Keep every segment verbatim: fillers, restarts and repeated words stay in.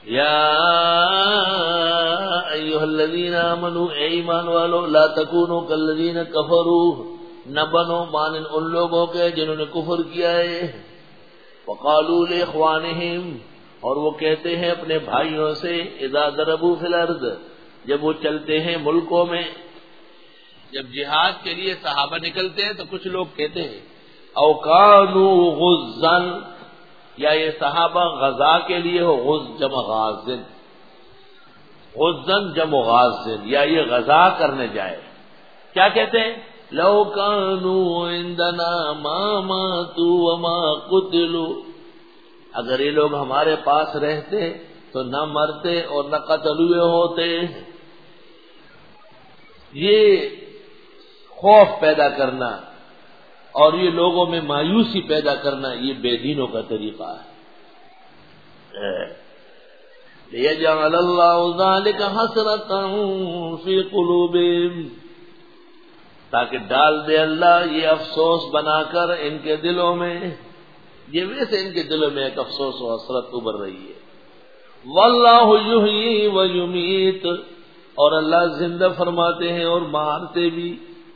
یا ایھا الذین آمنوا، اے ایمان والو، لا تکونوا کالذین کفروا، نہ بنو مانند ان لوگوں کے جنہوں نے کفر کیا ہے. وقالوا لاخوانہم، اور وہ کہتے ہیں اپنے بھائیوں سے، اذا ضربوا فی الارض، جب وہ چلتے ہیں ملکوں میں. جب جہاد کے لیے صحابہ نکلتے ہیں تو کچھ لوگ کہتے ہیں او کانوا غزا، یا یہ صحابہ غزا کے لیے ہو، غز جمع غازن، غزن جمع غازن، یا یہ غزا کرنے جائے. کیا کہتے ہیں؟ لو کانوا عندنا ما ماتوا وما قتلوا، اگر یہ لوگ ہمارے پاس رہتے تو نہ مرتے اور نہ قتل ہوئے ہوتے. یہ خوف پیدا کرنا اور یہ لوگوں میں مایوسی پیدا کرنا، یہ بے دینوں کا طریقہ ہے. لِيَجْعَلَ اللَّهُ ذَلِكَ حَسْرَةً فِي قُلُوبِهِمْ، تاکہ ڈال دے اللہ یہ افسوس بنا کر ان کے دلوں میں. یہ ویسے ان کے دلوں میں ایک افسوس و حسرت ابھر رہی ہے. وَاللَّهُ يُحْيِي وَيُمِيتُ، اور اللہ زندہ فرماتے ہیں اور مارتے بھی.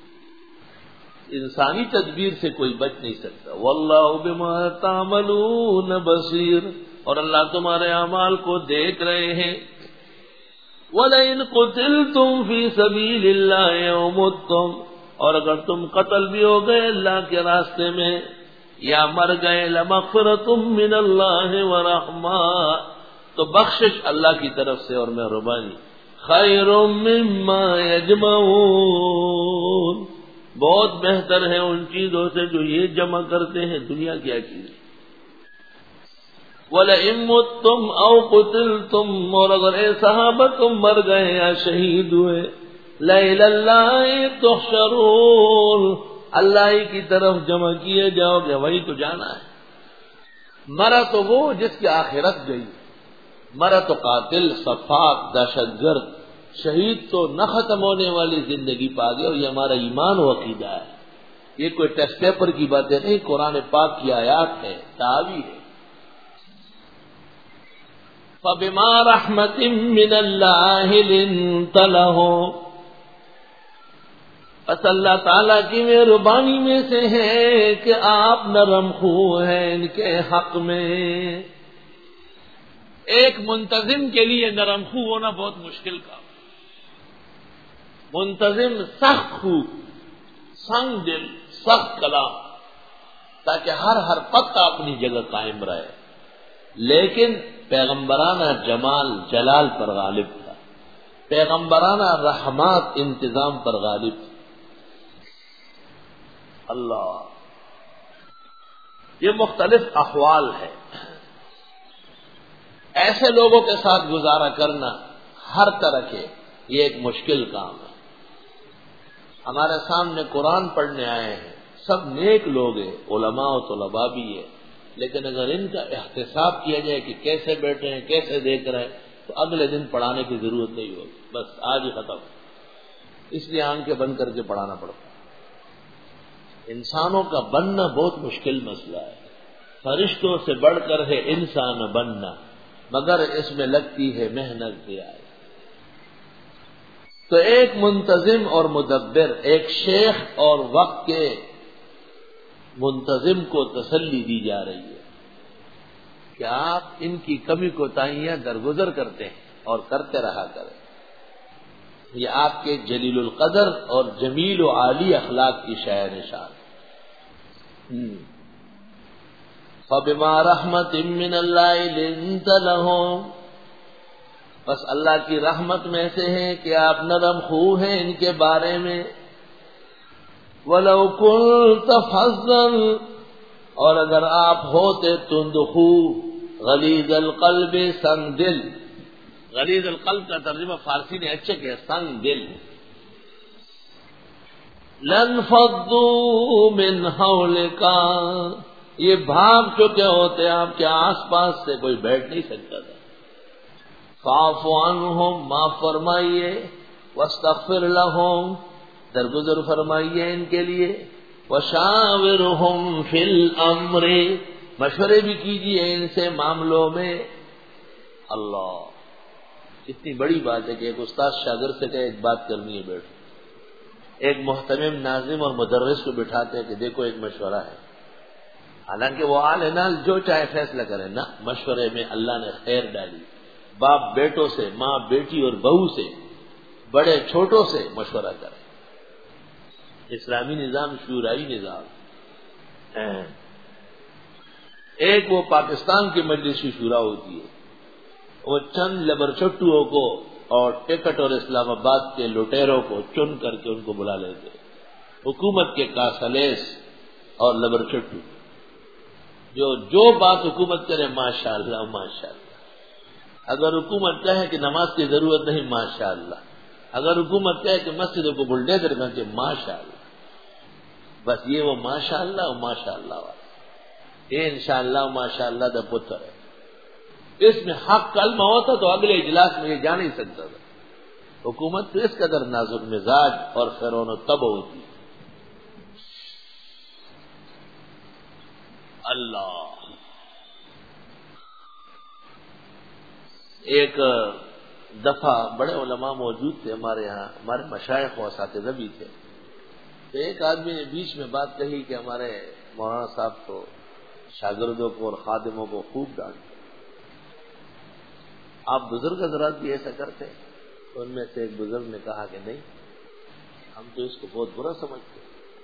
انسانی تدبیر سے کوئی بچ نہیں سکتا. وَاللَّهُ بِمَا تَعْمَلُونَ بَصِيرٌ، اور اللہ تمہارے اعمال کو دیکھ رہے ہیں. وَلَئِن قُتِلْتُمْ فِي سَبِيلِ اللَّهِ أَوْ مُتُّمْ، اور اگر تم قتل بھی ہو گئے اللہ کے راستے میں یا مر گئے، لَمَغْفِرَةٌ مِّنَ اللَّهِ وَرَحْمَةٌ، تو بخشش اللہ کی طرف سے اور مہربانی. خَيْرٌ مِّمَّا يَجْمَعُونَ، بہت بہتر ہے ان چیزوں سے جو یہ جمع کرتے ہیں. دنیا کیا چیز؟ وَلَئِن مُتُّمْ أَوْ قُتِلْتُمْ، اور اگر اے صحابہ تم مر گئے یا شہید ہوئے، لَإِلَى اللَّهِ تُحْشَرُونَ، اللہ ہی کی طرف جمع کیے جاؤ گے، وہی تو جانا ہے. مرا تو وہ جس کی آخرت گئی، مرا تو قاتل، صفاق، دہشت گرد. شہید تو نہ ختم ہونے والی زندگی پا گئے. اور یہ ہمارا ایمان و عقیدہ ہے. یہ کوئی ٹیسٹ پیپر کی باتیں نہیں، قرآن پاک کی آیات ہے، تعاویذ ہے. فَبِمَا رَحْمَةٍ مِّنَ اللَّهِ لِنتَ لَهُمْ، بس اللہ تعالیٰ کی مہربانی میں سے ہے کہ آپ نرم خو ہیں ان کے حق میں. ایک منتظم کے لیے نرم خو ہونا بہت مشکل کام. منتظم سخت خو، سنگ دل، سخت کلام، تاکہ ہر ہر پتہ اپنی جگہ قائم رہے. لیکن پیغمبرانہ جمال جلال پر غالب تھا، پیغمبرانہ رحمات انتظام پر غالب تھا. اللہ، یہ مختلف احوال ہے. ایسے لوگوں کے ساتھ گزارا کرنا ہر طرح کے، یہ ایک مشکل کام ہے. ہمارے سامنے قرآن پڑھنے آئے ہیں، سب نیک لوگ ہیں، علماء و طلباء بھی ہے، لیکن اگر ان کا احتساب کیا جائے کہ کیسے بیٹھے ہیں، کیسے دیکھ رہے ہیں، تو اگلے دن پڑھانے کی ضرورت نہیں ہوگی. بس آج ہی ختم. اس لیے آنکھیں بند کر کے پڑھانا پڑتا ہے. انسانوں کا بننا بہت مشکل مسئلہ ہے. فرشتوں سے بڑھ کر ہے انسان بننا، مگر اس میں لگتی ہے محنت زیادہ. تو ایک منتظم اور مدبر، ایک شیخ اور وقت کے منتظم کو تسلی دی جا رہی ہے کہ آپ ان کی کمی کوتاہیاں درگزر کرتے ہیں اور کرتے رہا کریں. یہ آپ کے جلیل القدر اور جمیل و عالی اخلاق کی شاع نشان. فَبِمَا رَحْمَةٍ مِّنَ اللَّهِ لِنتَ لَهُمْ، بس اللہ کی رحمت میں سے ہے کہ آپ نرم خو ہیں ان کے بارے میں. وَلَوْ كُنْتَ فَظًّا، اور اگر آپ ہوتے تند خو، غلیظ القلب، سنگ دل. غلیظ القلب کا ترجمہ فارسی نے اچھے کیا، سنگ دل. لَانْفَضُّوا مِنْ حَوْلِكَ، یہ بھاگ چکے ہوتے آپ کے آس پاس سے، کوئی بیٹھ نہیں سکتا تھا. فاعف عنہم، معاف فرمائیے. واستغفر لہم، درگزر فرمائیے ان کے لیے. وشاورہم فی الامر، مشورے بھی کیجیے ان سے معاملوں میں. اللہ، اتنی بڑی بات ہے کہ ایک استاد شاگرد سے کہے ایک بات کرنی ہے بیٹھ، ایک محتمم ناظم اور مدرس کو بٹھاتے ہیں کہ دیکھو ایک مشورہ ہے، حالانکہ وہ آل نال جو چاہے فیصلہ کرے نا، مشورے میں اللہ نے خیر ڈالی، باپ بیٹوں سے، ماں بیٹی اور بہو سے، بڑے چھوٹوں سے مشورہ کرے، اسلامی نظام شورائی نظام۔ ایک وہ پاکستان کی مجلس کی شورا ہوتی ہے، وہ چند لبر چٹوؤں کو اور ٹکٹ اور اسلام آباد کے لٹیروں کو چن کر کے ان کو بلا لیتے، حکومت کے کاسلیس اور لبر چٹو جو جو بات حکومت کرے ماشاء اللہ ماشاء اللہ، اگر حکومت کہے کہ نماز کی ضرورت نہیں ماشاء اللہ، اگر حکومت کہے کہ مسجدوں کو بلڈوزر کر کے ماشاء اللہ، بس یہ وہ ماشاء اللہ ماشاء اللہ والا، یہ انشاءاللہ ماشاء اللہ دا پتر ہے، اس میں حق کلمہ ہوتا تو اگلے اجلاس میں یہ جا نہیں سکتا تھا۔ حکومت تو اس قدر نازک مزاج اور فرعون و طبع ہوتی ہے۔ اللہ، ایک دفعہ بڑے علماء موجود تھے ہمارے یہاں، ہمارے مشائخ و اساتذہ بھی تھے، تو ایک آدمی نے بیچ میں بات کہی کہ ہمارے مولانا صاحب تو شاگردوں کو اور خادموں کو خوب ڈانٹتے، آپ بزرگ حضرات بھی ایسا کرتے ہیں؟ تو ان میں سے ایک بزرگ نے کہا کہ نہیں، ہم تو اس کو بہت برا سمجھتے ہیں۔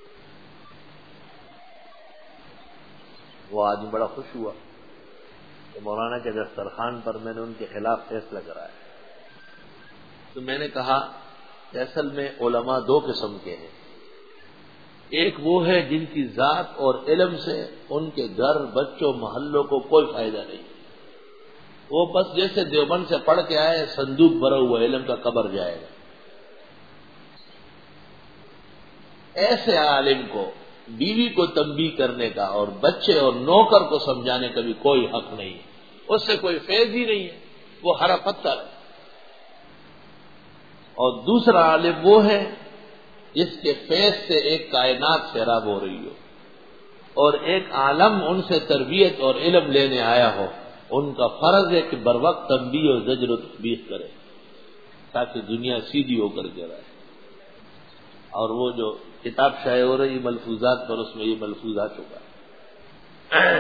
وہ آدمی بڑا خوش ہوا کہ مولانا کے دسترخوان پر میں نے ان کے خلاف فیصلہ کرایا۔ تو میں نے کہا کہ اصل میں علماء دو قسم کے ہیں، ایک وہ ہے جن کی ذات اور علم سے ان کے گھر بچوں محلوں کو کوئی فائدہ نہیں، وہ بس جیسے دیوبند سے پڑھ کے آئے صندوق بھرا ہوا علم کا قبر جائے گا۔ ایسے عالم کو بیوی کو تنبیہ کرنے کا اور بچے اور نوکر کو سمجھانے کا بھی کوئی حق نہیں، اس سے کوئی فیض ہی نہیں ہے، وہ ہرا پتھر ہے۔ اور دوسرا عالم وہ ہے جس کے فیض سے ایک کائنات سیراب ہو رہی ہو اور ایک عالم ان سے تربیت اور علم لینے آیا ہو، ان کا فرض ہے کہ بر وقت تنبیہ اور زجر و تخویف کرے تاکہ دنیا سیدھی ہو کر کے رہے۔ اور وہ جو کتاب شائع ہو رہی ملفوظات پر، اس میں یہ ملفوظ آ چکا ہے۔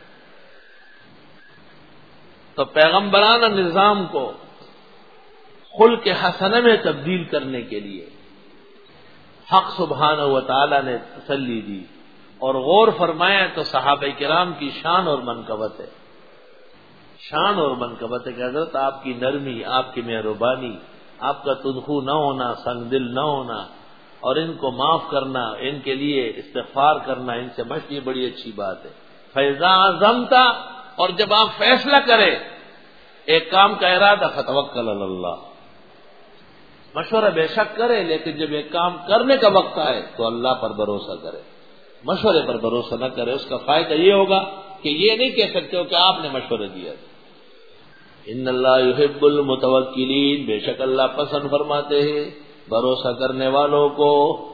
تو پیغمبرانہ نظام کو خلق حسنہ میں تبدیل کرنے کے لیے حق سبحانہ و تعالی نے تسلی دی اور غور فرمایا تو صحابہ کرام کی شان اور منقبت ہے، شان اور منقبت ہے کہ حضرت آپ کی نرمی، آپ کی مہربانی، آپ کا تنخو نہ ہونا، سنگ دل نہ ہونا، اور ان کو معاف کرنا، ان کے لیے استغفار کرنا، ان سے مشی بڑی اچھی بات ہے۔ فیضا عزمتا، اور جب آپ فیصلہ کریں ایک کام کا ارادہ فتوکل علی اللہ، مشورہ بے شک کرے، لیکن جب ایک کام کرنے کا وقت آئے تو اللہ پر بھروسہ کرے، مشورے پر بھروسہ نہ کرے۔ اس کا فائدہ یہ ہوگا کہ یہ نہیں کہہ سکتے ہو کہ آپ نے مشورہ دیا۔ ان اللہ یحب المتوکلین، بے شک اللہ پسند فرماتے ہیں بھروسہ کرنے والوں کو۔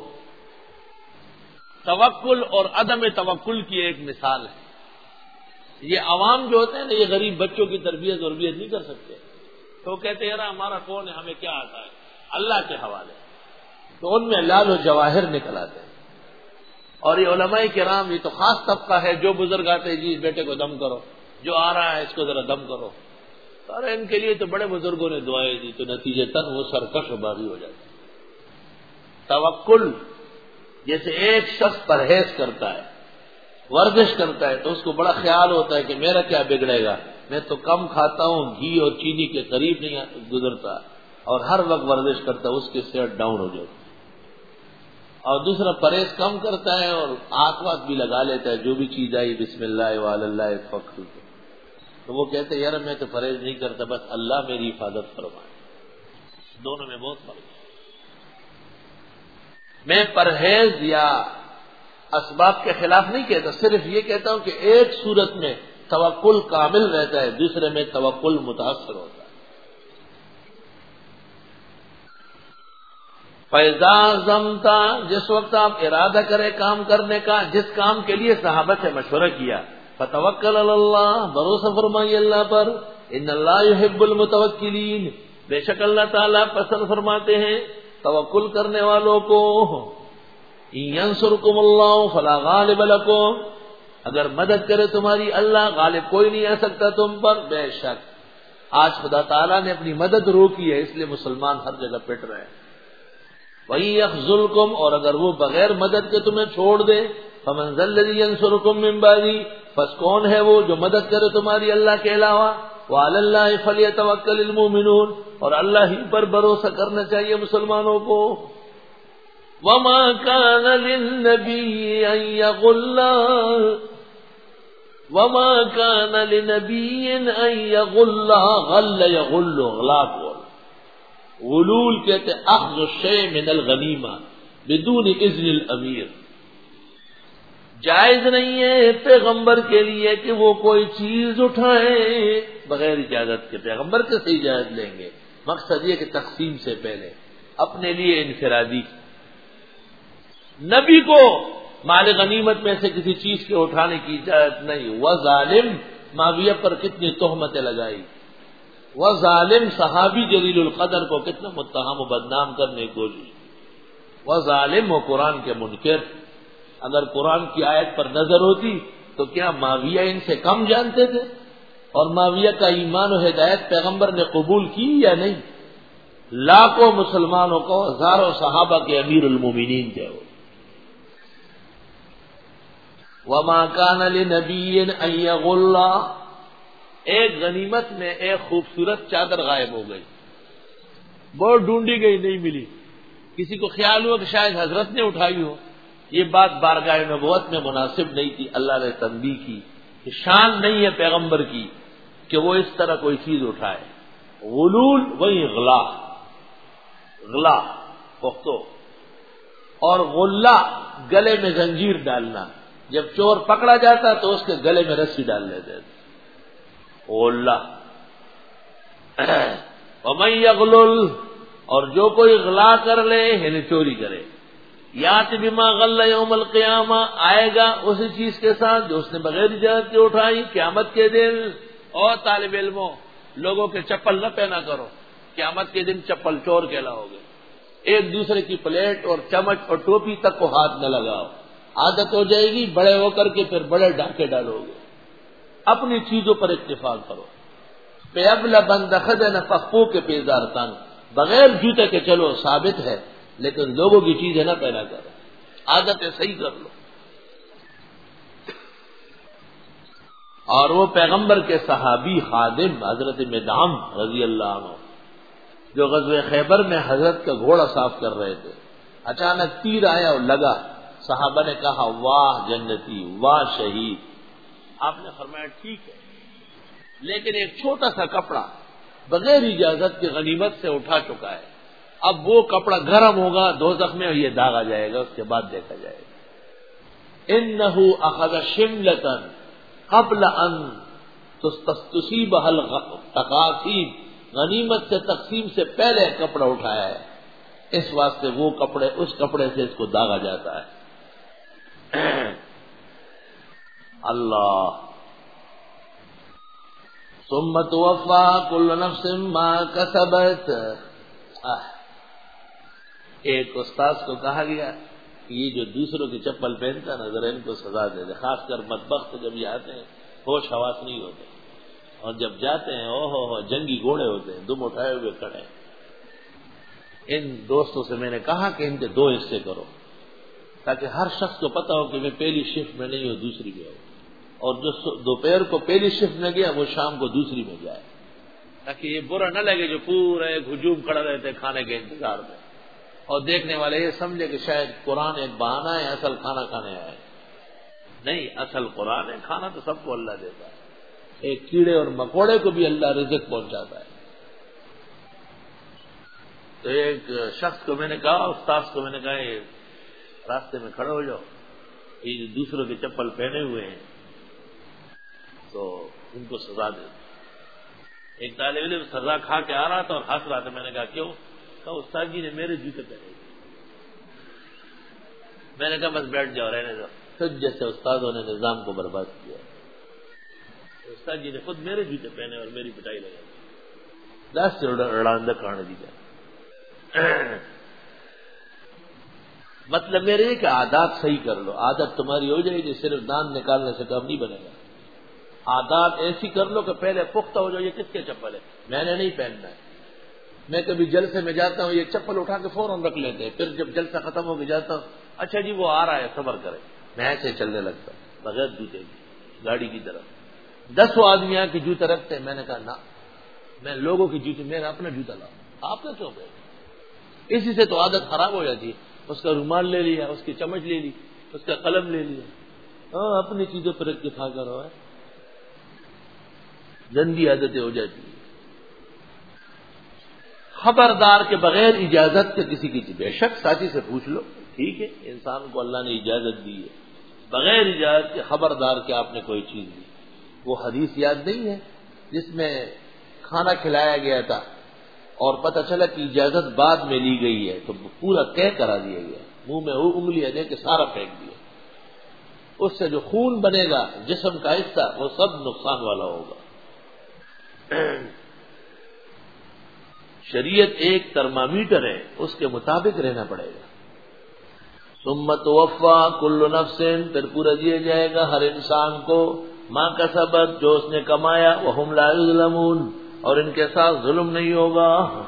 توکل اور عدم توکل کی ایک مثال ہے، یہ عوام جو ہوتے ہیں نا، یہ غریب بچوں کی تربیت اور تربیت نہیں کر سکتے، تو کہتے ہیں ہمارا کون ہے، ہمیں کیا آتا ہے، اللہ کے حوالے، تو ان میں لال و جواہر نکل آتے ہیں۔ اور یہ علماء کرام، یہ تو خاص طبقہ ہے، جو بزرگ آتے ہیں جی اس بیٹے کو دم کرو، جو آ رہا ہے اس کو ذرا دم کرو، ارے ان کے لیے تو بڑے بزرگوں نے دعائیں دی، تو نتیجے تن وہ سرکش و باغی ہو جاتے ہیں۔ توکل، جیسے ایک شخص پرہیز کرتا ہے، ورزش کرتا ہے، تو اس کو بڑا خیال ہوتا ہے کہ میرا کیا بگڑے گا، میں تو کم کھاتا ہوں، گھی اور چینی کے قریب نہیں گزرتا، اور ہر وقت ورزش کرتا ہے، اس کی صحت ڈاؤن ہو جاتی ہے۔ اور دوسرا پرہیز کم کرتا ہے اور آنکھ واک بھی لگا لیتا ہے، جو بھی چیز آئی بسم اللہ وعلی اللہ فخر، تو وہ کہتے ہیں یار میں تو پرہیز نہیں کرتا، بس اللہ میری حفاظت فرمائے۔ دونوں میں بہت فرق ہے۔ میں پرہیز یا اسباب کے خلاف نہیں کہتا، صرف یہ کہتا ہوں کہ ایک صورت میں توکل کامل رہتا ہے، دوسرے میں توکل متاثر ہوتا ہے۔ فیضا عزمتا، جس وقت آپ ارادہ کرے کام کرنے کا، جس کام کے لیے صحابہ سے مشورہ کیا، فتوکل علی اللہ، بھروسہ فرمائیے اللہ پر، ان اللہ یحب المتوکلین، بے شک اللہ تعالیٰ پسند فرماتے ہیں توکل کرنے والوں کو۔ ان ینصرکم اللہ فلا غالب لکم، اگر مدد کرے تمہاری اللہ، غالب کوئی نہیں آ سکتا تم پر۔ بے شک آج خدا تعالیٰ نے اپنی مدد روکی ہے، اس لیے مسلمان ہر جگہ پٹ رہے ہیں۔ وَإِن يَخْذُلْكُمْ، اور اگر وہ بغیر مدد کے تمہیں چھوڑ دے، فَمَنْ ذَا الَّذِي يَنصُرُكُم مِّن بَعْدِهِ، پس کون ہے وہ جو مدد کرے تمہاری اللہ کے علاوہ؟ وَعَلَى اللَّهِ فَلْيَتَوَكَّلِ الْمُؤْمِنُونَ، اور اللہ ہی پر بھروسہ کرنا چاہیے مسلمانوں کو۔ وَمَا كَانَ لِلنَّبِيِّ أَن يَغُلَّ وَمَا كَانَ لِنَبِيٍّ أَن يَغُلَّ غَلَّ يَغُلُّ غلاق، غلول کہتے اخذ الشیء من الغنیمہ بدون اذن الامیر، جائز نہیں ہے پیغمبر کے لیے کہ وہ کوئی چیز اٹھائیں بغیر اجازت کے۔ پیغمبر کیسے اجازت لیں گے؟ مقصد یہ کہ تقسیم سے پہلے اپنے لیے انفرادی، نبی کو مال غنیمت میں سے کسی چیز کے اٹھانے کی اجازت نہیں۔ وہ ظالم، معاویہ پر کتنی تہمتیں لگائی، وہ ظالم صحابی جلیل القدر کو کتنا متہم و بدنام کرنے کی کوشش، وہ ظالم و قرآن کے منکر۔ اگر قرآن کی آیت پر نظر ہوتی تو کیا معاویہ ان سے کم جانتے تھے؟ اور معاویہ کا ایمان و ہدایت پیغمبر نے قبول کی یا نہیں؟ لاکھوں مسلمانوں کو، ہزاروں صحابہ کے امیر المومنین تھے وہ۔ وَمَا كَانَ لِنَبِيٍّ أَن يَغُلَّ، ایک غنیمت میں ایک خوبصورت چادر غائب ہو گئی، بہت ڈھونڈی گئی، نہیں ملی۔ کسی کو خیال ہوا کہ شاید حضرت نے اٹھائی ہو۔ یہ بات بارگاہ نبوت میں مناسب نہیں تھی، اللہ نے تنبیہ کی کہ شان نہیں ہے پیغمبر کی کہ وہ اس طرح کوئی چیز اٹھائے۔ غلول وہی غلا، غلا پختو، اور غلہ گلے میں زنجیر ڈالنا، جب چور پکڑا جاتا تو اس کے گلے میں رسی ڈال لیتے تھے، غلہ۔ وَمَن يَغْلُلْ، اور جو کوئی غلا کر لے یعنی چوری کرے، یات بما غل یوم القیامہ، آئے گا اسی چیز کے ساتھ جو اس نے بغیر اجازت کے اٹھائی قیامت کے دن۔ اور طالب علموں، لوگوں کے چپل نہ پہنا کرو، قیامت کے دن چپل چور کہلاؤ گے۔ ایک دوسرے کی پلیٹ اور چمچ اور ٹوپی تک کو ہاتھ نہ لگاؤ، عادت ہو جائے گی، بڑے ہو کر کے پھر بڑے ڈاکے ڈالو گے۔ اپنی چیزوں پر اتفاق کرو۔ پہ ابلا بند خدن فخو کے پیزار تنگ، بغیر جوتے کے چلو ثابت ہے، لیکن لوگوں کی چیزیں نہ پہنا کرو، عادتیں صحیح کر لو۔ اور وہ پیغمبر کے صحابی خادم حضرت مدعم رضی اللہ عنہ، جو غزوہ خیبر میں حضرت کا گھوڑا صاف کر رہے تھے، اچانک تیر آیا اور لگا، صحابہ نے کہا واہ جنتی، واہ شہید۔ آپ نے فرمایا ٹھیک ہے، لیکن ایک چھوٹا سا کپڑا بغیر اجازت کے غنیمت سے اٹھا چکا ہے، اب وہ کپڑا گرم ہوگا دوزخ میں، یہ داغا جائے گا، اس کے بعد دیکھا جائے گا۔ انہ اخذ شملۃ قبل ان تصیبها التقاسیم، غنیمت سے تقسیم سے پہلے کپڑا اٹھایا ہے، اس واسطے وہ کپڑے اس کپڑے سے اس کو داغا جاتا ہے۔ اللہ ثم توفى كل نفس ما كسبت۔ ایک استاذ کو کہا گیا کہ یہ جو دوسروں کی چپل پہنتا ہے ذرا ان کو سزا دے دے، خاص کر بدبخت جب یہ آتے ہیں ہوش حواس نہیں ہوتے، اور جب جاتے ہیں او ہو ہو جنگی گھوڑے ہوتے ہیں، دم اٹھائے ہوئے کھڑے۔ ان دوستوں سے میں نے کہا کہ ان کے دو حصے کرو، تاکہ ہر شخص کو پتا ہو کہ میں پہلی شفٹ میں نہیں ہوں، دوسری میں ہوں، اور جو دوپہر کو پہلی شفٹ میں گیا وہ شام کو دوسری میں جائے، تاکہ یہ برا نہ لگے جو پورا ایک ہجوم کھڑا رہتے کھانے کے انتظار میں، اور دیکھنے والے یہ سمجھے کہ شاید قرآن ایک بہانہ ہے، اصل کھانا کھانے آئے۔ نہیں، اصل قرآن ہے، کھانا تو سب کو اللہ دیتا ہے، ایک کیڑے اور مکوڑے کو بھی اللہ رزق پہنچاتا ہے۔ تو ایک شخص کو میں نے کہا، استاذ کو میں نے کہا یہ راستے میں کھڑے ہو جاؤ، یہ دوسروں کے چپل پہنے ہوئے ہیں تو ان کو سزا دے۔ ایک طالب علم سزا کھا کے آ رہا تھا اور ہنس رہا تھا، میں نے کہا کیوں؟ کہا استاد جی نے میرے جوتے پہنے۔ میں نے کہا بس بیٹھ جاؤ، رہنے دو، خود جیسے استادوں نے نظام کو برباد کیا۔ استاد جی نے خود میرے جوتے پہنے اور میری پٹائی لگائی. دس سے اڑاندہ کھانے دی جائے. مطلب میرے یہ کہ عادات صحیح کر لو. عادت تمہاری ہو جائے گی, صرف دان نکالنے سے کام نہیں بنے گا. عادات ایسی کر لو کہ پہلے پختہ ہو جاؤ. یہ کس کے چپل ہے, میں نے نہیں پہننا ہے. میں کبھی جلسے میں جاتا ہوں, یہ چپل اٹھا کے فوراً رکھ لیتے ہیں. پھر جب جلسہ ختم ہو کے جاتا ہوں, اچھا جی وہ آ رہا ہے صبر کرے, میں ایسے چلنے لگتا ہوں بغیر جوتے کی گاڑی کی طرف. دسوں آدمی آ کے جوتے رکھتے ہیں, میں نے کہا نہ, میں لوگوں کی جوتے, میرا اپنا جوتا لاؤں. آپ نے کیوں پہ, اسی سے تو عادت خراب ہو جاتی ہے. اس کا رومال لے لیا, اس کی چمچ لے لی, اس کا قلم لے لیا, ہاں اپنی چیزوں پر رکھ کے کھا کر رہا ہے. گندی عادتیں ہو جاتی ہیں. خبردار کے بغیر اجازت کے کسی کی, بے شک ساتھی سے پوچھ لو, ٹھیک ہے, انسان کو اللہ نے اجازت دی ہے, بغیر اجازت کے خبردار کہ آپ نے کوئی چیز دی. وہ حدیث یاد نہیں ہے جس میں کھانا کھلایا گیا تھا اور پتہ چلا کہ اجازت بعد میں لی گئی ہے, تو پورا طے کرا دیا گیا, منہ میں انگلیاں دے کے سارا پھینک دیا. اس سے جو خون بنے گا جسم کا حصہ, وہ سب نقصان والا ہوگا. شریعت ایک ترمامیٹر ہے, اس کے مطابق رہنا پڑے گا. ثم توفا کل نفس, پھر پورا دیا جائے گا ہر انسان کو, ما کسبت, جو اس نے کمایا, وہم لا یظلمون, اور ان کے ساتھ ظلم نہیں ہوگا.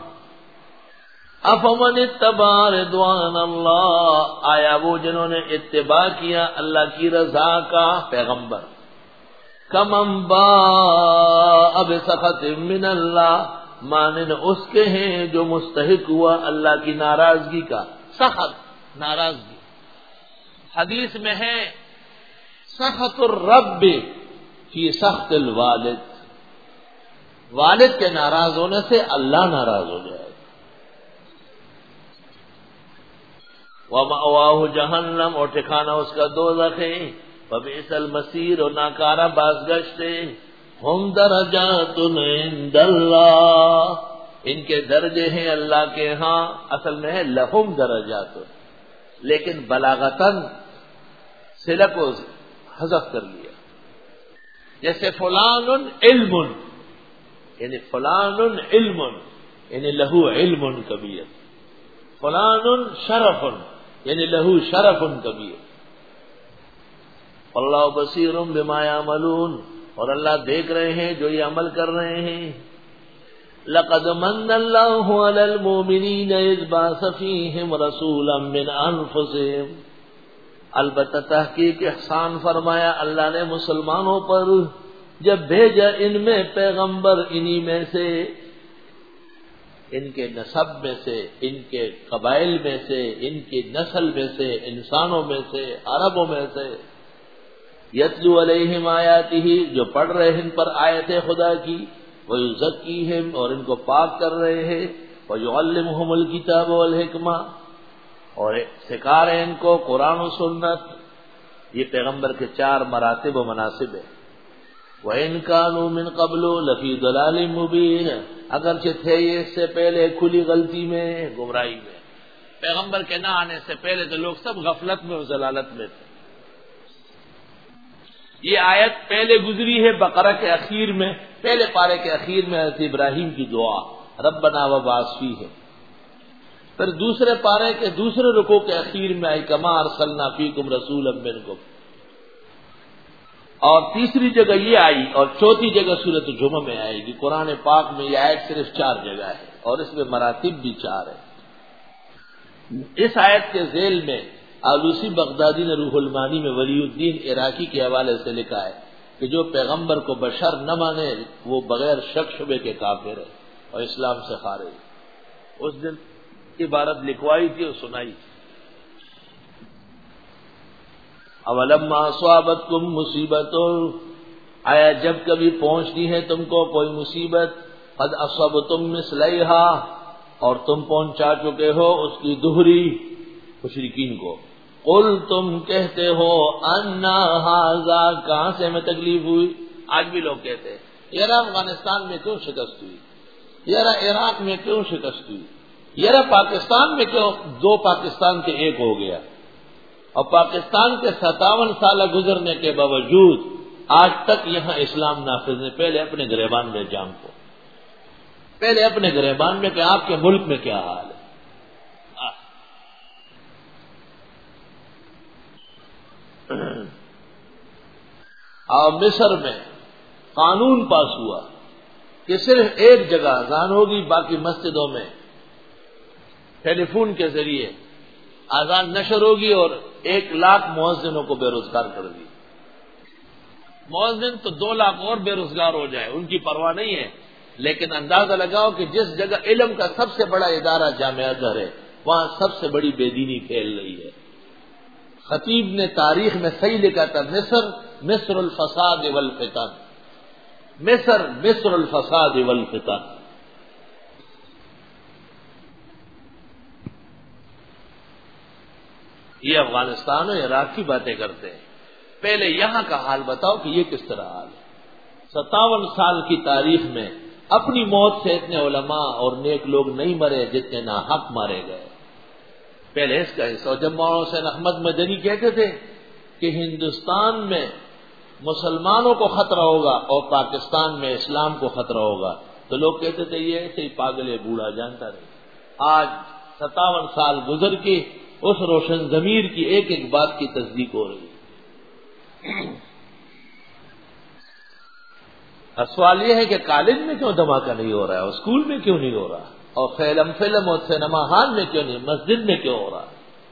افمن اتبع رضوان اللہ, آیا وہ جنہوں نے اتباع کیا اللہ کی رضا کا پیغمبر, کمن باء بسخط من اللہ, مانند اس کے ہیں جو مستحق ہوا اللہ کی ناراضگی کا. سخط, ناراضگی. حدیث میں ہے سخط الرب فی سخط الوالد, والد کے ناراض ہونے سے اللہ ناراض ہو جائے گا. وَمَأْوَاهُ جَهَنَّمُ, اور ٹھکانہ اس کا دوزخ ہے. وَبِئْسَ الْمَصِيرُ, اور ناکارہ بازگشت ہے. ہم درجات عند اللہ, ان کے درجے ہیں اللہ کے ہاں. اصل میں ہے لہم درجات, لیکن بلاغتاً صلہ کو حذف کر لیا. جیسے فلان علم, یعنی فلان علم, یعنی لہو علم کبیر. فلان شرف, یعنی لہو شرف کبیر. اللہ بصیر بما یعملون, اور اللہ دیکھ رہے ہیں جو یہ عمل کر رہے ہیں. لقد من اللہ علی المؤمنین اذ بعث فیہم رسولا من انفسہم, البتہ تحقیق احسان فرمایا اللہ نے مسلمانوں پر جب بھیجا ان میں پیغمبر, انہی میں سے, ان کے نسب میں سے, ان کے قبائل میں سے, ان کی نسل میں سے, انسانوں میں سے, عربوں میں سے. یتلو علیہم آیاتہ, جو پڑھ رہے ہیں ان پر آیتیں خدا کی. ویزکیہم, اور ان کو پاک کر رہے ہیں. ویعلمہم الکتاب والحکمہ, اور سکھا رہے ہیں ان کو قرآن و سنت. یہ پیغمبر کے چار مراتب و مناصب ہیں. وَإِن كَانُوا مِن قَبْلُ لَفِي ضَلَالٍ مُبِينٍ, اگرچہ تھے یہ اس سے پہلے کھلی غلطی میں, گمراہی میں. پیغمبر کے نہ آنے سے پہلے تو لوگ سب غفلت میں اور ضلالت میں تھے. یہ آیت پہلے گزری ہے بقرہ کے اخیر میں, پہلے پارے کے اخیر میں حضرت ابراہیم کی دعا ربنا وبعث فیہم. پھر دوسرے پارے کے دوسرے رکوع کے اخیر میں آئی کما ارسلنا فیکم رسولا منکم. اور تیسری جگہ یہ آئی, اور چوتھی جگہ سورۃ جمعہ میں آئے گی. قرآن پاک میں یہ آیت صرف چار جگہ ہے, اور اس میں مراتب بھی چار ہیں. اس آیت کے ذیل میں آلوسی بغدادی نے روح المانی میں ولی الدین عراقی کے حوالے سے لکھا ہے کہ جو پیغمبر کو بشر نہ مانے وہ بغیر شک شبے کے کافر ہے اور اسلام سے خارج. اس دن عبارت لکھوائی تھی اور سنائی تھی. اولما اصابتکم مصیبت, آیا جب کبھی پہنچتی ہے تم کو کوئی مصیبت, قد اصبتم مثلیہا, اور تم پہنچا چکے ہو اس کی دوہری مشرکین کو. قل, تم کہتے ہو, انا ھذا, کہاں سے ہمیں تکلیف ہوئی. آج بھی لوگ کہتے ہیں یار افغانستان میں کیوں شکست ہوئی, یار عراق میں کیوں شکست ہوئی, یار پاکستان میں کیوں دو پاکستان کے ایک ہو گیا. اور پاکستان کے ستاون سالہ گزرنے کے باوجود آج تک یہاں اسلام نافذ نہیں. پہلے اپنے گریبان میں جان کو، پہلے اپنے گریبان میں کہ آپ کے ملک میں کیا حال ہے. اور مصر میں قانون پاس ہوا کہ صرف ایک جگہ اذان ہوگی، باقی مسجدوں میں ٹیلی فون کے ذریعے اذان نشر ہوگی، اور ایک لاکھ مؤذنوں کو بے روزگار کر دی. مؤذن تو دو لاکھ اور بے روزگار ہو جائے ان کی پرواہ نہیں ہے، لیکن اندازہ لگاؤ کہ جس جگہ علم کا سب سے بڑا ادارہ جامعہ ازہر ہے وہاں سب سے بڑی بے دینی پھیل رہی ہے. خطیب نے تاریخ میں صحیح لکھا تھا، مصر مصر الفساد والفتن، مصر مصر الفساد والفتن. یہ افغانستان اور عراق کی باتیں کرتے ہیں. پہلے یہاں کا حال بتاؤ کہ یہ کس طرح حال ہے. ستاون سال کی تاریخ میں اپنی موت سے اتنے علماء اور نیک لوگ نہیں مرے جتنے ناحق مارے گئے. پہلے اس کا حصہ. جب مولانا حسین احمد مدنی کہتے تھے کہ ہندوستان میں مسلمانوں کو خطرہ ہوگا اور پاکستان میں اسلام کو خطرہ ہوگا تو لوگ کہتے تھے یہ ایسے ہی پاگل ہے، بوڑھا جانتا نہیں. آج ستاون سال گزر کے اس روشن ضمیر کی ایک ایک بات کی تصدیق ہو رہی ہے. سوال یہ ہے کہ کالج میں کیوں دھماکہ نہیں ہو رہا ہے، اور اسکول میں کیوں نہیں ہو رہا، اور فلم فلم اور سینما ہال میں کیوں نہیں، مسجد میں کیوں ہو رہا.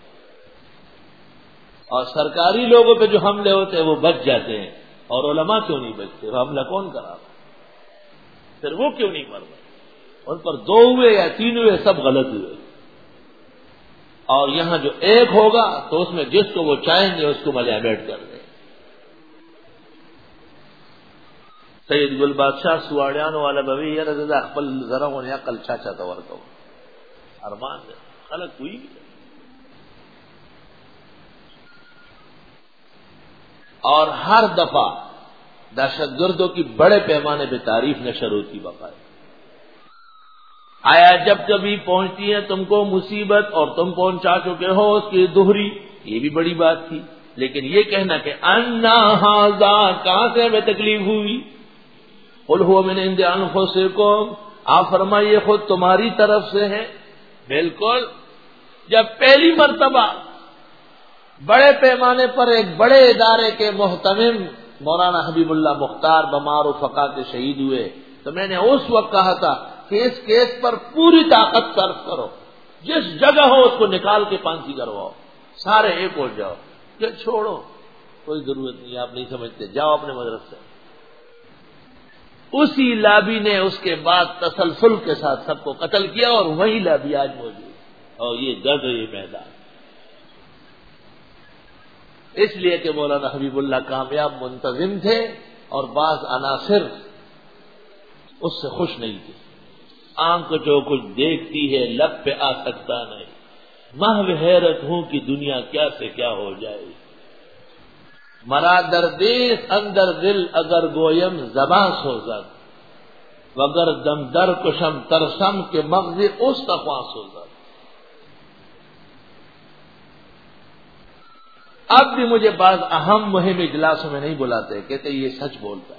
اور سرکاری لوگوں پہ جو حملے ہوتے ہیں وہ بچ جاتے ہیں، اور علماء کیوں نہیں بچتے؟ حملہ کون کرا رہا؟ پھر وہ کیوں نہیں مر رہے؟ ان پر دو ہوئے یا تین ہوئے سب غلط ہوئے. اور یہاں جو ایک ہوگا تو اس میں جس کو وہ چاہیں گے اس کو ملے بیٹھ کر دیں. سید گل بادشاہ سواڑیان والا بوی یا رضا اقبل ذرا ہونے عقل چاچا تور کو ارمان دے خلق ہوئی. اور ہر دفعہ دہشت گردوں کی بڑے پیمانے پہ تعریف نشر ہوتی بقائے. آیا جب کبھی پہنچتی ہے تم کو مصیبت اور تم پہنچا چکے ہو اس کی دوہری، یہ بھی بڑی بات تھی. لیکن یہ کہنا کہ انا ھذا کہاں سے ہمیں تکلیف ہوئی، قل هو من عند انفسکم، آپ فرمائیے خود تمہاری طرف سے ہے. بالکل. جب پہلی مرتبہ بڑے پیمانے پر ایک بڑے ادارے کے محتمم مولانا حبیب اللہ مختار بمار و فقا کے شہید ہوئے تو میں نے اس وقت کہا تھا کہ اس کیس پر پوری طاقت صرف کرو، جس جگہ ہو اس کو نکال کے پھانسی کرواؤ، سارے ایک ہو جاؤ. کہ چھوڑو کوئی ضرورت نہیں، آپ نہیں سمجھتے، جاؤ اپنے مدرسے. اسی لابی نے اس کے بعد تسلسل کے ساتھ سب کو قتل کیا، اور وہی لابی آج موجود، اور یہ درد یہ میدان. اس لیے کہ مولانا حبیب اللہ کامیاب منتظم تھے اور بعض عناصر اس سے خوش نہیں تھے. آنکھ جو کچھ دیکھتی ہے لب پہ آ سکتا نہیں، محو حیرت ہوں کہ دنیا کیا سے کیا ہو جائے. مرا دردیس اندر دل اگر گویم زباں سوزد، وگر دم در کشم ترسم کے مغز اس تفاں سوزد. اب بھی مجھے بعض اہم مہم اجلاسوں میں نہیں بلاتے، کہتے یہ سچ بولتا ہے.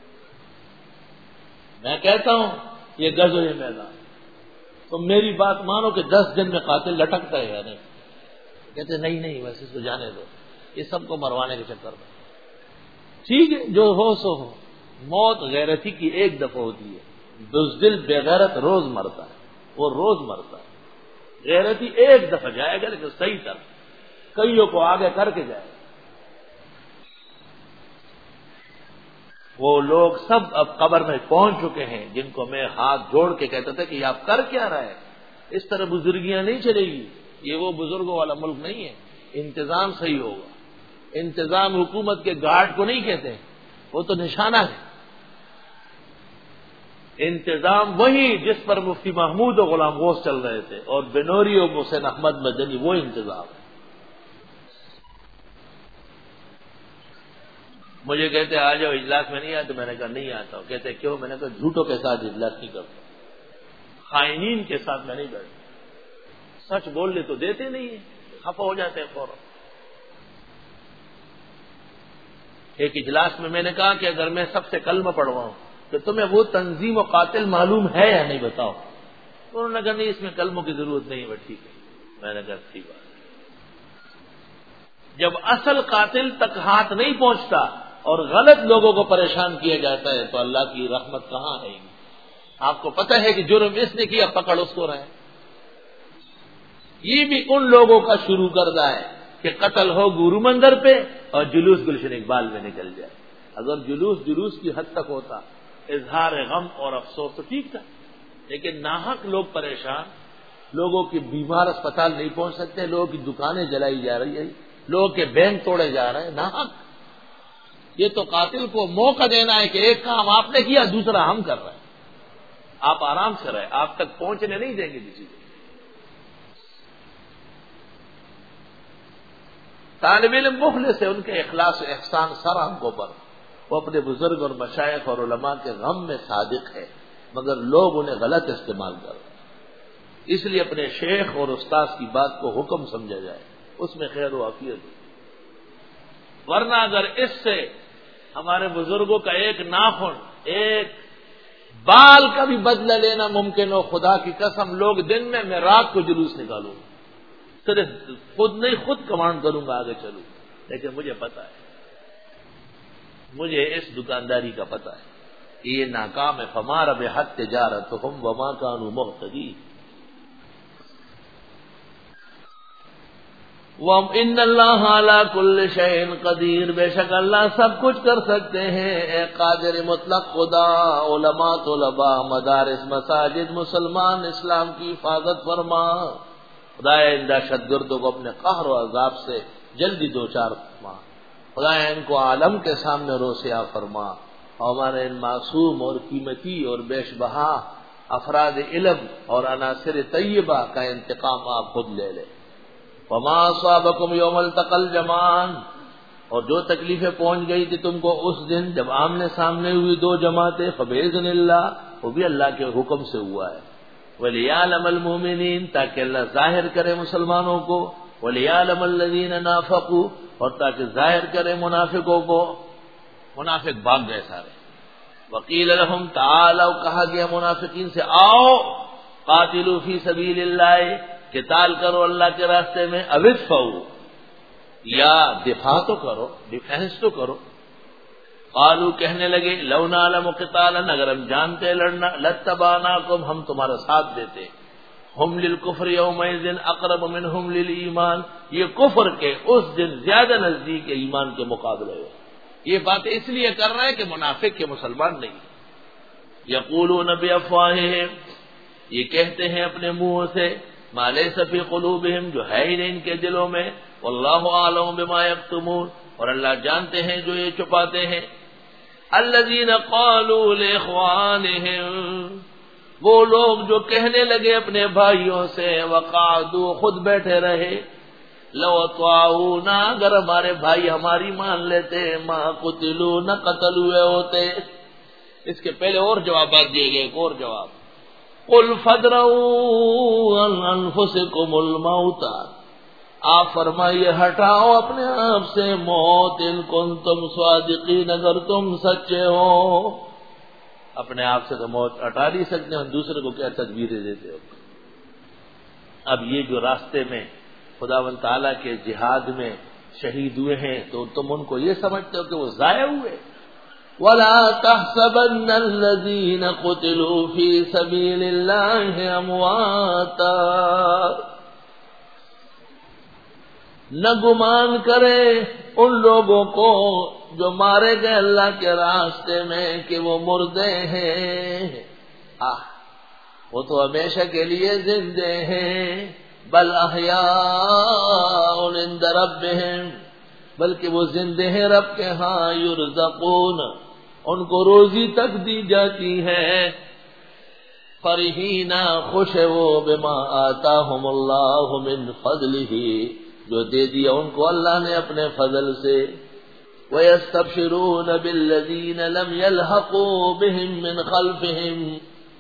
میں کہتا ہوں یہ غزوہ میدان، تو میری بات مانو کہ دس دن میں قاتل لٹکتا ہے یا نہیں؟ کہتے نہیں نہیں ویسے تو جانے دو، یہ سب کو مروانے کے چکر میں. ٹھیک ہے جو ہو سو ہو. موت غیرتی کی ایک دفعہ ہوتی ہے، بزدل بے غیرت روز مرتا ہے، وہ روز مرتا ہے. غیرتی ایک دفعہ جائے گا لیکن صحیح طرح کئیوں کو آگے کر کے جائے. وہ لوگ سب اب قبر میں پہنچ چکے ہیں جن کو میں ہاتھ جوڑ کے کہتا تھا کہ یہ آپ کر کیا رہے، اس طرح بزرگیاں نہیں چلے گی، یہ وہ بزرگوں والا ملک نہیں ہے. انتظام صحیح ہوگا. انتظام حکومت کے گارڈ کو نہیں کہتے، وہ تو نشانہ ہے. انتظام وہی جس پر مفتی محمود و غلام غوث چل رہے تھے اور بنوری و حسین احمد مدنی، وہ انتظام ہے. مجھے کہتے آ جاؤ اجلاس میں نہیں آتے، میں نے کہا نہیں آتا ہوں. کہتے کیوں؟ میں نے کہا جھوٹوں کے ساتھ اجلاس نہیں کرتا، خائنین کے ساتھ میں نہیں بیٹھتا. سچ بول لے تو دیتے نہیں ہیں، خفا ہو جاتے ہیں فوراً. ایک اجلاس میں میں نے کہا کہ اگر میں سب سے کلمہ پڑھواؤں تو تمہیں وہ تنظیم و قاتل معلوم ہے یا نہیں بتاؤ؟ انہوں نے کہا نہیں اس میں کلموں کی ضرورت نہیں ہے. ٹھیک ہے. میں نے کہا ٹھیک بات. جب اصل قاتل تک ہاتھ نہیں پہنچتا اور غلط لوگوں کو پریشان کیا جاتا ہے تو اللہ کی رحمت کہاں ہے؟ آپ کو پتہ ہے کہ جرم اس نے کیا، پکڑ اس کو رہے. یہ بھی ان لوگوں کا شروع کردہ ہے کہ قتل ہو گورو مندر پہ اور جلوس گلشن اقبال میں نکل جائے. اگر جلوس جلوس کی حد تک ہوتا، اظہار غم اور افسوس، تو ٹھیک تھا. لیکن ناحق لوگ پریشان، لوگوں کے بیمار اسپتال نہیں پہنچ سکتے، لوگوں کی دکانیں جلائی جا رہی ہیں، لوگوں کے بینک توڑے جا رہے ہیں، ناحق. یہ تو قاتل کو موقع دینا ہے کہ ایک کام آپ نے کیا، دوسرا ہم کر رہے ہیں، آپ آرام سے رہے، آپ تک پہنچنے نہیں دیں گے کسی کو. طالب علم مخلص ہے، ان کے اخلاص و احسان سر آنکھوں پر، وہ اپنے بزرگ اور مشائخ اور علماء کے غم میں صادق ہے، مگر لوگ انہیں غلط استعمال کر رہے ہیں. اس لیے اپنے شیخ اور استاذ کی بات کو حکم سمجھا جائے، اس میں خیر و عافیت ہے. ورنہ اگر اس سے ہمارے بزرگوں کا ایک ناخن، ایک بال کا بھی بدلہ لینا ممکن ہو، خدا کی قسم لوگ دن میں میں رات کو جلوس نکالوں گا، صرف خود نہیں خود کمانڈ کروں گا آگے چلوں. لیکن مجھے پتا ہے، مجھے اس دکانداری کا پتا ہے کہ یہ ناکام ہے. فما ربحت تجارتہم وما کانوا مہتدین. وَإِنَّ اللَّهَ عَلَى كُلِّ شَيْءٍ قَدِيرٌ. بے شک اللہ سب کچھ کر سکتے ہیں. اے قادر مطلق خدا، علماء طلباء مدارس مساجد مسلمان اسلام کی حفاظت فرما. خدا ان دہشت گردوں کو اپنے قہر و عذاب سے جلدی دو چار فرما. خدا ان کو عالم کے سامنے روسیا فرما، اور ہمارے ان معصوم اور قیمتی اور بیش بہا افراد علم اور عناصر طیبہ کا انتقام آپ خود لے لے. وما اصابکم یوم التقى الجمعان. اور جو تکلیفیں پہنچ گئی تھی تم کو اس دن جب آمنے سامنے ہوئی دو جماعتیں، فبإذن اللہ، وہ بھی اللہ کے حکم سے ہوا ہے. وَلِيَعْلَمَ الْمُؤْمِنِينَ، تاکہ اللہ ظاہر کرے مسلمانوں کو، وَلِيَعْلَمَ الَّذِينَ نَافَقُوا، اور تاکہ ظاہر کرے منافقوں کو. منافق بھاگ گئے سارے. وَقِيلَ لَهُمْ تَعَالَوْا، کہا گیا منافقین سے آؤ، قاتلوا فی سبیل اللہ، قتال کرو اللہ کے راستے میں، او ادفعوا، یا دفاع تو کرو، ڈیفینس تو کرو. قالوا، کہنے لگے، لو نعلم قتالا، اگر ہم جانتے لڑنا، لاتبعناکم، ہم تمہارا ساتھ دیتے. ہم للکفر یومئذ اقرب منہم للایمان، یہ کفر کے اس دن زیادہ نزدیک ایمان کے مقابلے میں. یہ بات اس لیے کر رہے ہیں کہ منافق کے مسلمان نہیں. یقولون بافواہہم، یہ کہتے ہیں اپنے منہوں سے، ما لیس فی قلوبہم، جو ہے ہی نہیں ان کے دلوں میں. واللہ اعلم بما یکتمون، اور اللہ جانتے ہیں جو یہ چھپاتے ہیں. الذین قالوا لاخوانہم، وہ لوگ جو کہنے لگے اپنے بھائیوں سے، وقعدوا، خود بیٹھے رہے، لو اطاعونا، اگر ہمارے بھائی ہماری مان لیتے، ما قتلوا، نہ قتل ہوئے ہوتے. اس کے پہلے اور جوابات دیے گئے، ایک اور جواب، قل فادرؤوا عن انفسکم الموت، آپ فرمائیے ہٹاؤ اپنے آپ سے موت، ان کنتم صادقین، اگر تم سچے ہو. اپنے آپ سے تو موت ہٹا نہیں سکتے ہیں، دوسرے کو کیا تدبیریں دیتے ہو. اب یہ جو راستے میں خداوند تعالیٰ کے جہاد میں شہید ہوئے ہیں تو تم ان کو یہ سمجھتے ہو کہ وہ ضائع ہوئے. وَلَا تَحْسَبَنَّ الَّذِينَ قُتِلُوا فِي سَبِيلِ اللَّهِ أَمْوَاتًا، نہ گمان کرے ان لوگوں کو جو مارے گئے اللہ کے راستے میں کہ وہ مردے ہیں. آہ، وہ تو ہمیشہ کے لیے زندے ہیں. بل احیاء عند ربہم، بلکہ وہ زندے ہیں رب کے ہاں. یرزقون، ان کو روزی تک دی جاتی ہے. فرحین، خوش ہے وہ، بما آتاہم اللہ من فضلہ، جو دے دیا ان کو اللہ نے اپنے فضل سے. وَيَسْتَبْشِرُونَ بِالَّذِينَ لَمْ يَلْحَقُوا بِهِمْ مِنْ خَلْفِهِمْ،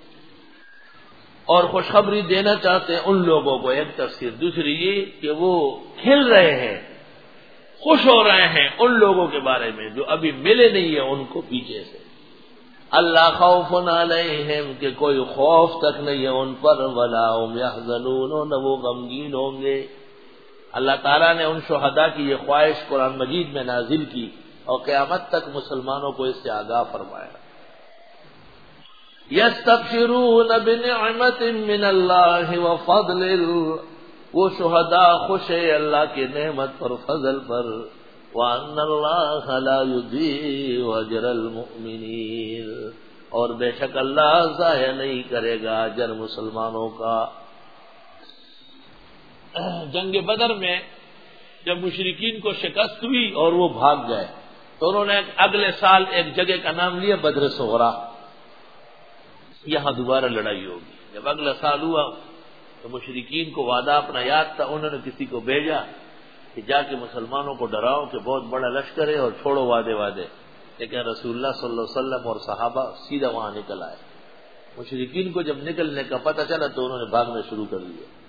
اور خوشخبری دینا چاہتے ہیں ان لوگوں کو. ایک تفسیر. دوسری یہ کہ وہ کھل رہے ہیں خوش ہو رہے ہیں ان لوگوں کے بارے میں جو ابھی ملے نہیں ہیں ان کو پیچھے سے. اللہ خوف علیہم کہ کوئی خوف تک نہیں ہے ان پر، ولا هم يحزنون نہ وہ غمگین ہوں گے. اللہ تعالیٰ نے ان شہداء کی یہ خواہش قرآن مجید میں نازل کی اور قیامت تک مسلمانوں کو اس سے آگاہ فرمایا. یستبشرون بنعمت من اللہ وفضل، وہ شہداء خوش ہے اللہ کی نعمت پر فضل پر. وَأَنَّ اللَّهَ لَا يُضِيعُ أَجْرَ الْمُؤْمِنِينَ، اور بے شک اللہ ضائع نہیں کرے گا اجر مسلمانوں کا. جنگ بدر میں جب مشرکین کو شکست ہوئی اور وہ بھاگ گئے تو انہوں نے اگلے سال ایک جگہ کا نام لیا بدر صغریٰ، یہاں دوبارہ لڑائی ہوگی. جب اگلا سال ہوا تو مشرکین کو وعدہ اپنا یاد تھا، انہوں نے کسی کو بھیجا کہ جا کے مسلمانوں کو ڈراؤ کہ بہت بڑا لشکر ہے اور چھوڑو وعدے وعدے. لیکن رسول اللہ صلی اللہ علیہ وسلم اور صحابہ سیدھا وہاں نکل آئے. مشرکین کو جب نکلنے کا پتہ چلا تو انہوں نے بھاگنا شروع کر دیا.